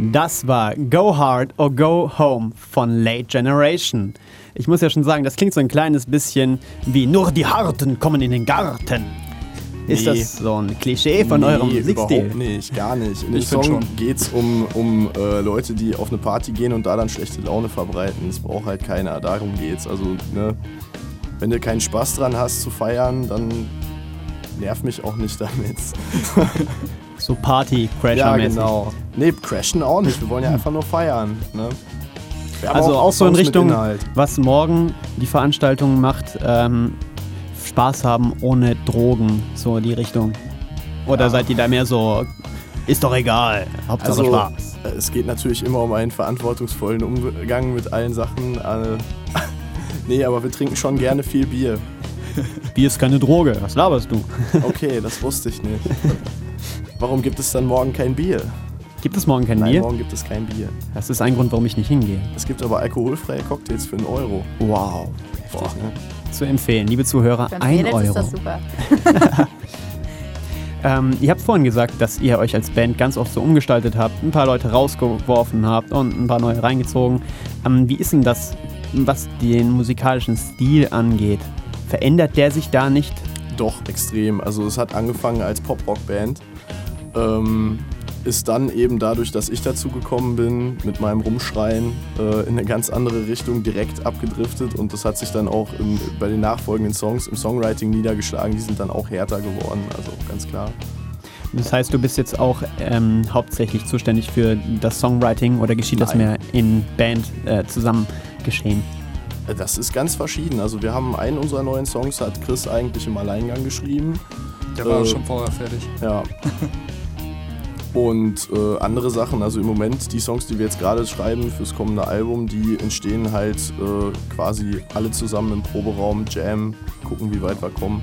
Das war Go Hard or Go Home von Late Generation. Ich muss ja schon sagen, das klingt so ein kleines bisschen wie nur die Harten kommen in den Garten. Ist Nee. das so ein Klischee von nee, eurem Musikstil? Überhaupt nicht, gar nicht. In dem Ich find Song schon. geht es um, um äh, Leute, die auf eine Party gehen und da dann schlechte Laune verbreiten. Das braucht halt keiner, darum geht's. Also, ne, wenn du keinen Spaß dran hast zu feiern, dann nerv mich auch nicht damit. So Party-Crasher-mäßig. Ja, genau. Nee, crashen auch nicht, wir wollen ja einfach nur feiern. Ne? Wir haben Also auch, so in Songs mit Richtung, Inhalt. was morgen die Veranstaltung macht, ähm, Spaß haben ohne Drogen, so die Richtung. Oder Ja. seid ihr da mehr so, ist doch egal, Hauptsache Also, Spaß? äh, es geht natürlich immer um einen verantwortungsvollen Umgang mit allen Sachen. Äh, nee, aber wir trinken schon gerne viel Bier. Bier ist keine Droge, was laberst du? Okay, das wusste ich nicht. Warum gibt es dann morgen kein Bier? Gibt es morgen kein Nein, Bier? morgen gibt es kein Bier. Das ist ein Grund, warum ich nicht hingehe. Es gibt aber alkoholfreie Cocktails für einen Euro. Wow. Heftig, ne? Zu empfehlen, liebe Zuhörer, Für uns ein Mädels Euro. ist das super. Ähm, ihr habt vorhin gesagt, dass ihr euch als Band ganz oft so umgestaltet habt, ein paar Leute rausgeworfen habt und ein paar neue reingezogen. Ähm, wie ist denn das, was den musikalischen Stil angeht? Verändert der sich da nicht? Doch, extrem. Also es hat angefangen als Pop-Rock-Band. Ähm, ist dann eben dadurch, dass ich dazu gekommen bin, mit meinem Rumschreien äh, in eine ganz andere Richtung direkt abgedriftet. Und das hat sich dann auch im, bei den nachfolgenden Songs im Songwriting niedergeschlagen. Die sind dann auch härter geworden, also ganz klar. Das heißt, du bist jetzt auch ähm, hauptsächlich zuständig für das Songwriting oder geschieht das Nein. mehr in Band äh, zusammen geschehen? Das ist ganz verschieden. Also wir haben einen unserer neuen Songs, hat Chris eigentlich im Alleingang geschrieben. Der war Äh, schon vorher fertig. Ja. Und äh, andere Sachen, also im Moment die Songs, die wir jetzt gerade schreiben fürs kommende Album, die entstehen halt äh, quasi alle zusammen im Proberaum, Jam, gucken wie weit wir kommen.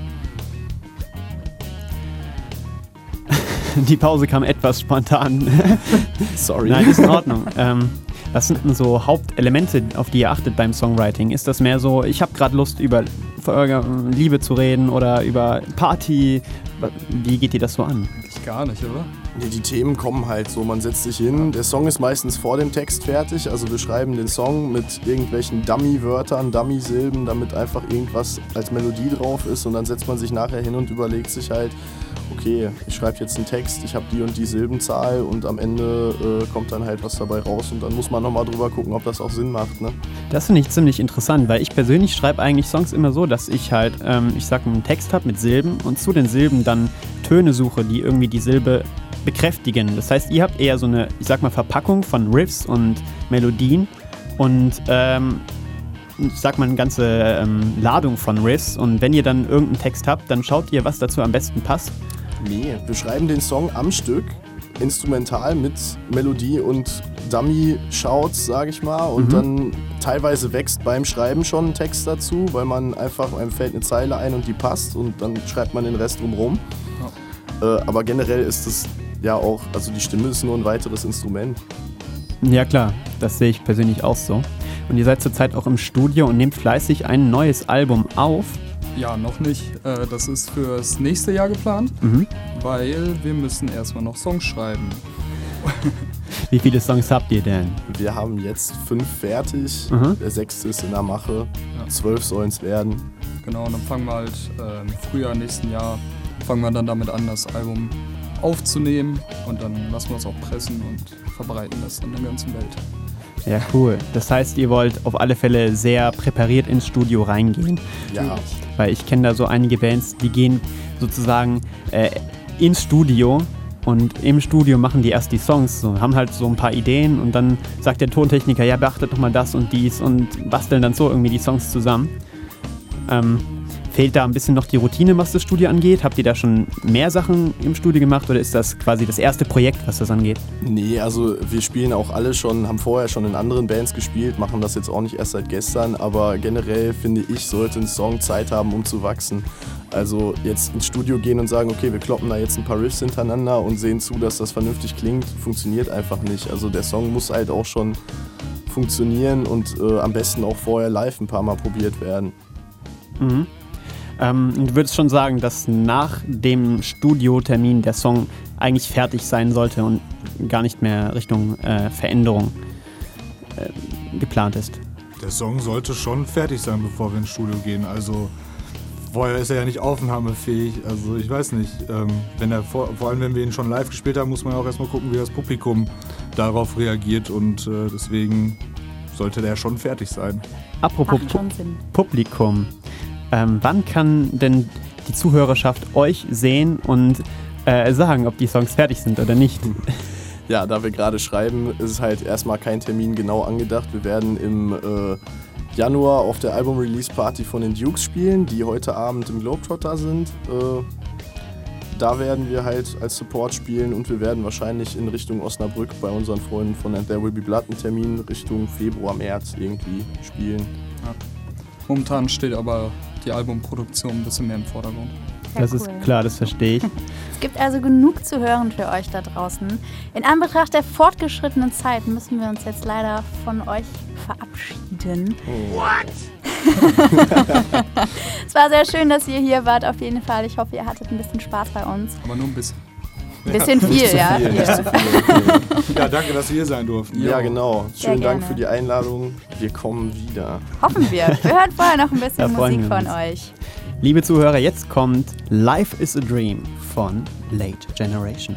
Die Pause kam etwas spontan. Sorry. Nein, ist in Ordnung. ähm, was sind denn so Hauptelemente, auf die ihr achtet beim Songwriting? Ist das mehr so, ich habe gerade Lust, über äh, Liebe zu reden oder über Party? Wie geht ihr das so an? Eigentlich gar nicht, oder? Nee, die Themen kommen halt so, man setzt sich hin, der Song ist meistens vor dem Text fertig, also wir schreiben den Song mit irgendwelchen Dummy-Wörtern, Dummy-Silben, damit einfach irgendwas als Melodie drauf ist und dann setzt man sich nachher hin und überlegt sich halt, okay, ich schreibe jetzt einen Text, ich habe die und die Silbenzahl und am Ende äh, kommt dann halt was dabei raus und dann muss man nochmal drüber gucken, ob das auch Sinn macht, ne? Das finde ich ziemlich interessant, weil ich persönlich schreibe eigentlich Songs immer so, dass ich halt, ähm, ich sag einen Text habe mit Silben und zu den Silben dann Töne suche, die irgendwie die Silbe bekräftigen. Das heißt, ihr habt eher so eine, ich sag mal, Verpackung von Riffs und Melodien und ähm, ich sag mal eine ganze ähm, Ladung von Riffs und wenn ihr dann irgendeinen Text habt, dann schaut ihr, was dazu am besten passt. Nee, wir schreiben den Song am Stück, instrumental mit Melodie und Dummy-Shouts, sag ich mal. Und Mhm. dann teilweise wächst beim Schreiben schon ein Text dazu, weil man einfach, einem fällt eine Zeile ein und die passt und dann schreibt man den Rest drumherum. Ja. Äh, aber generell ist es ja auch, also die Stimme ist nur ein weiteres Instrument. Ja klar, das sehe ich persönlich auch so. Und ihr seid zurzeit auch im Studio und nehmt fleißig ein neues Album auf. Ja, noch nicht. Äh, Das ist fürs nächste Jahr geplant, Mhm. weil wir müssen erstmal noch Songs schreiben. Wie viele Songs habt ihr denn? Wir haben jetzt fünf fertig, Mhm. der sechste ist in der Mache, zwölf sollen es werden. Genau, und dann fangen wir halt äh, im Frühjahr nächsten Jahr, fangen wir dann damit an, das Album aufzunehmen und dann lassen wir es auch pressen und verbreiten das in der ganzen Welt. Ja, cool. Das heißt, ihr wollt auf alle Fälle sehr präpariert ins Studio reingehen. Ja. Weil ich kenne da so einige Bands, die gehen sozusagen äh, ins Studio und im Studio machen die erst die Songs, so, haben halt so ein paar Ideen und dann sagt der Tontechniker, ja, beachtet doch mal das und dies und basteln dann so irgendwie die Songs zusammen. Ähm, Fehlt da ein bisschen noch die Routine, was das Studio angeht? Habt ihr da schon mehr Sachen im Studio gemacht oder ist das quasi das erste Projekt, was das angeht? Nee, also wir spielen auch alle schon, haben vorher schon in anderen Bands gespielt, machen das jetzt auch nicht erst seit gestern, aber generell finde ich, sollte ein Song Zeit haben, um zu wachsen. Also jetzt ins Studio gehen und sagen, okay, wir kloppen da jetzt ein paar Riffs hintereinander und sehen zu, dass das vernünftig klingt, funktioniert einfach nicht. Also der Song muss halt auch schon funktionieren und äh, am besten auch vorher live ein paar Mal probiert werden. Mhm. Ähm, du würdest schon sagen, dass nach dem Studiotermin der Song eigentlich fertig sein sollte und gar nicht mehr Richtung äh, Veränderung äh, geplant ist. Der Song sollte schon fertig sein, bevor wir ins Studio gehen. Also vorher ist er ja nicht aufnahmefähig. Also ich weiß nicht. Ähm, wenn er vor, vor allem, wenn wir ihn schon live gespielt haben, muss man auch erstmal gucken, wie das Publikum darauf reagiert. Und äh, deswegen sollte der schon fertig sein. Apropos Pu- Publikum. Ähm, wann kann denn die Zuhörerschaft euch sehen und äh, sagen, ob die Songs fertig sind oder nicht? Ja, da wir gerade schreiben, ist es halt erstmal kein Termin genau angedacht. Wir werden im äh, Januar auf der Album-Release-Party von den Dukes spielen, die heute Abend im Globetrotter sind. Äh, da werden wir halt als Support spielen und wir werden wahrscheinlich in Richtung Osnabrück bei unseren Freunden von And There Will Be Blood einen Termin Richtung Februar, März irgendwie spielen. Ja. Momentan steht aber die Albumproduktion ein bisschen mehr im Vordergrund. Sehr das cool. ist klar, das verstehe ich. Es gibt also genug zu hören für euch da draußen. In Anbetracht der fortgeschrittenen Zeit müssen wir uns jetzt leider von euch verabschieden. What? Es war sehr schön, dass ihr hier wart, auf jeden Fall. Ich hoffe, ihr hattet ein bisschen Spaß bei uns. Aber nur ein bisschen. Ein bisschen viel, Nicht zu ja. viel, nicht Ja. zu viel, okay. Ja, danke, dass wir hier sein durften. Ja, genau. Sehr Schönen Dank gerne. für die Einladung. Wir kommen wieder. Hoffen wir. Wir hören vorher noch ein bisschen Da freuen Musik wir von uns. euch. Liebe Zuhörer, jetzt kommt Life is a Dream von Late Generation.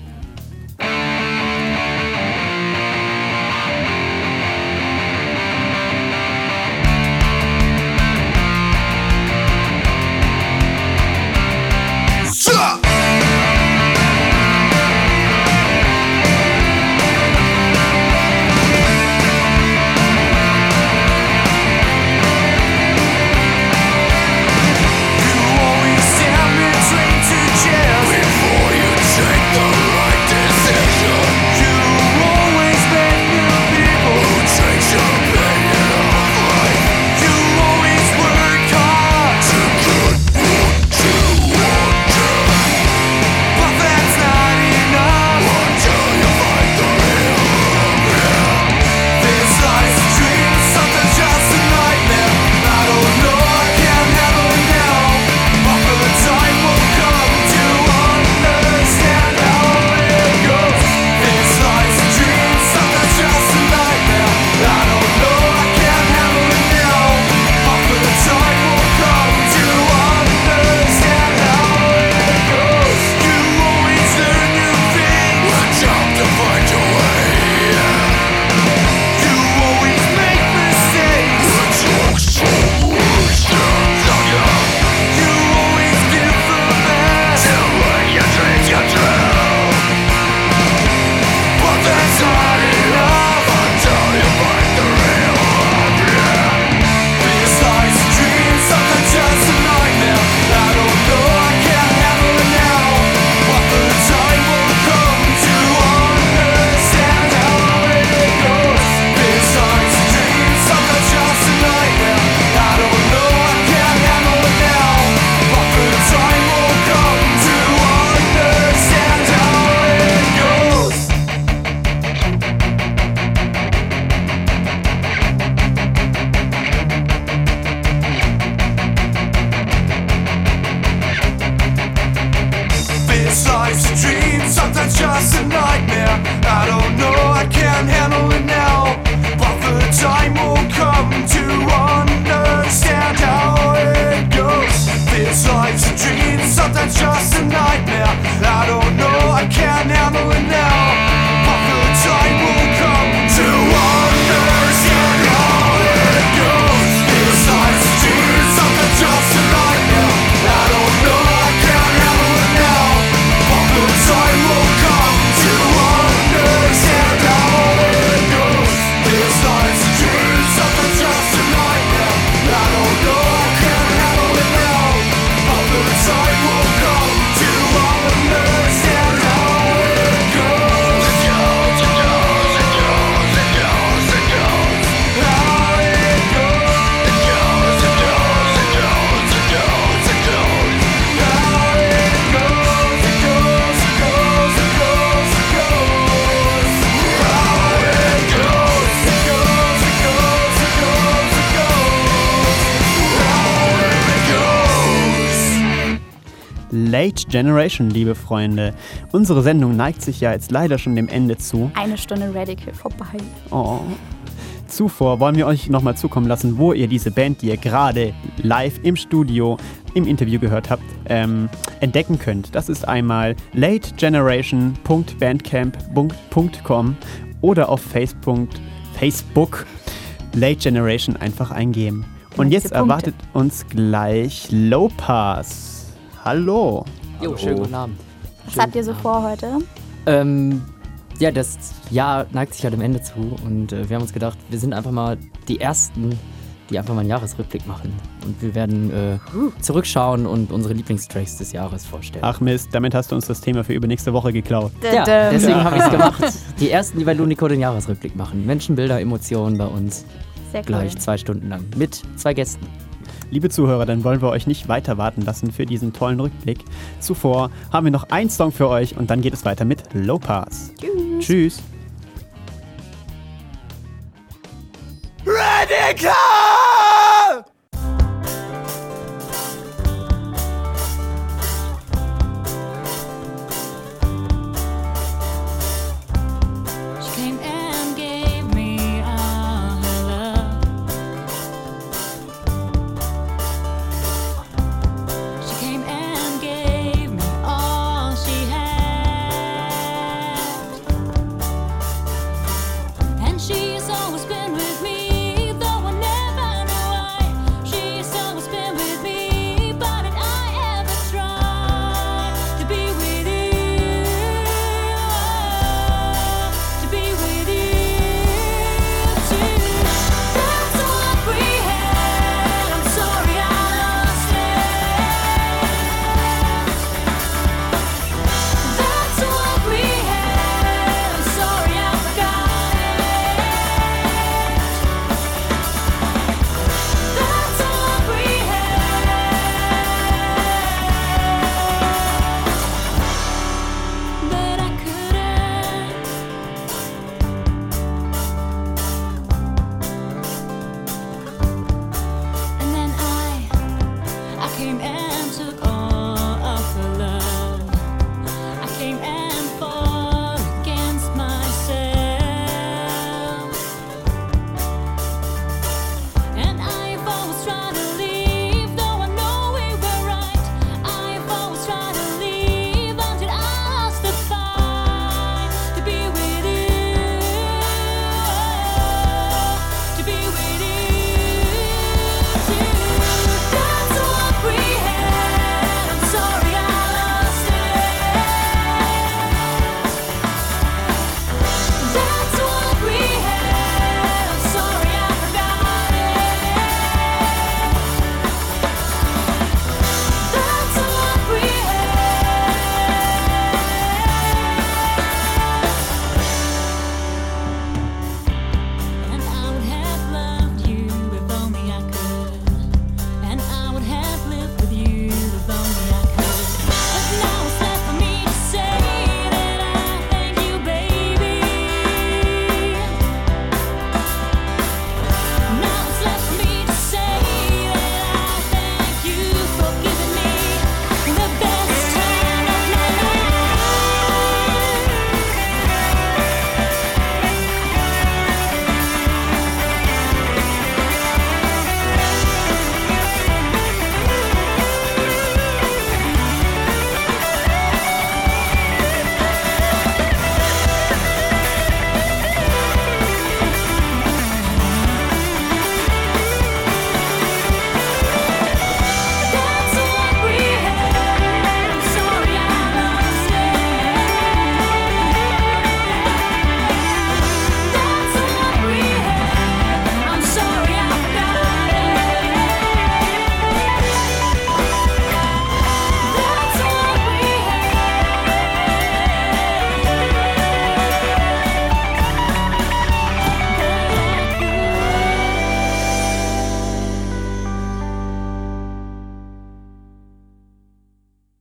Before you take the right Time will come. Late Generation, liebe Freunde. Unsere Sendung neigt sich ja jetzt leider schon dem Ende zu. Eine Stunde Radical vorbei. Oh. Zuvor wollen wir euch nochmal zukommen lassen, wo ihr diese Band, die ihr gerade live im Studio, im Interview gehört habt, ähm, entdecken könnt. Das ist einmal late generation punkt bandcamp punkt com oder auf Facebook, Facebook Late Generation einfach eingeben. Und jetzt erwartet uns gleich Low Pass. Hallo. Jo, schönen guten Abend. Was schönen habt ihr so vor heute? Ähm, ja, das Jahr neigt sich ja dem Ende zu und äh, wir haben uns gedacht, wir sind einfach mal die Ersten, die einfach mal einen Jahresrückblick machen. Und wir werden äh, zurückschauen und unsere Lieblingstracks des Jahres vorstellen. Ach Mist, damit hast du uns das Thema für übernächste Woche geklaut. Ja, deswegen habe ich es gemacht. Die Ersten, die bei Lunico den Jahresrückblick machen. Menschenbilder, Emotionen bei uns. Sehr cool. Gleich zwei Stunden lang mit zwei Gästen. Liebe Zuhörer, dann wollen wir euch nicht weiter warten lassen für diesen tollen Rückblick. Zuvor haben wir noch einen Song für euch und dann geht es weiter mit Low Pass. Tschüss. Tschüss. Radical!